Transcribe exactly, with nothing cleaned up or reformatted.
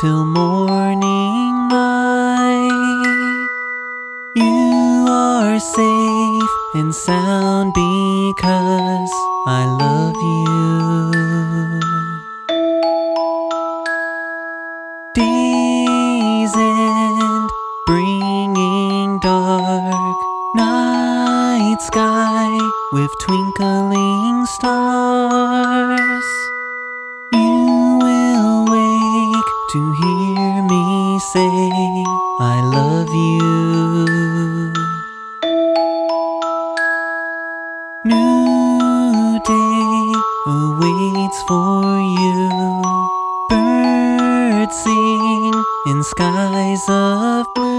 till morning light. You are safe and sound because I love you. Days end, bringing dark, night sky with twinkling stars. You will wake to hear me say I love you. New day awaits for you. Birds sing in skies of blue.